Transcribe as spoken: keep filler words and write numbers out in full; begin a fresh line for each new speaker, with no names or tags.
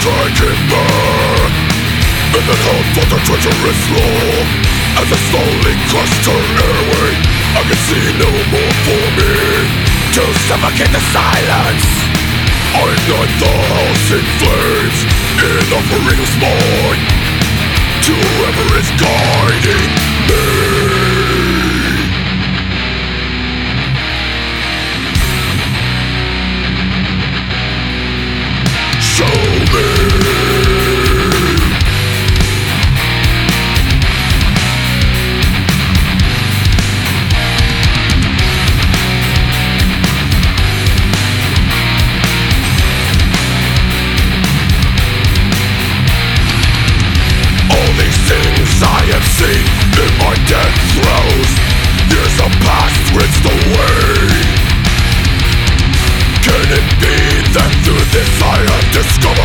striking back, and then held for the treacherous law. As I slowly crushed her airway, I could see no more for me. To suffocate the silence, I ignite the house in flames, in offering of mine to whoever is guiding me. I have seen in my death throes. Years of past rinsed away. Can it be that through this I have discovered